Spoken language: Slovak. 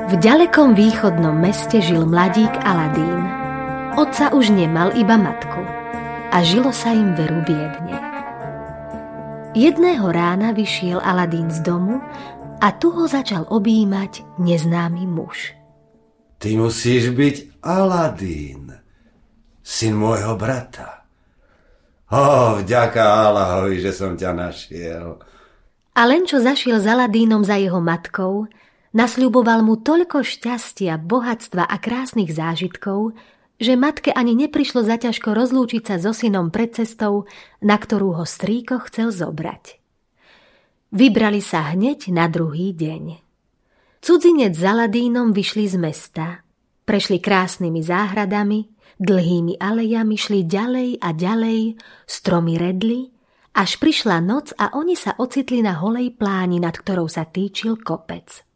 V ďalekom východnom meste žil mladík Aladín. Otca už nemal, iba matku. A žilo sa im veru biedne. Jedného rána vyšiel Aladín z domu a tu ho začal objímať neznámy muž. Ty musíš byť Aladín, syn môjho brata. Vďaka Allahovi, že som ťa našiel. A len čo zašiel s Aladínom za jeho matkou, nasľuboval mu toľko šťastia, bohatstva a krásnych zážitkov, že matke ani neprišlo zaťažko rozlúčiť sa so synom pred cestou, na ktorú ho strýko chcel zobrať. Vybrali sa hneď na druhý deň. Cudzinec s Aladínom vyšli z mesta, prešli krásnymi záhradami, dlhými alejami, šli ďalej a ďalej, stromy redli, až prišla noc a oni sa ocitli na holej pláni, nad ktorou sa týčil kopec.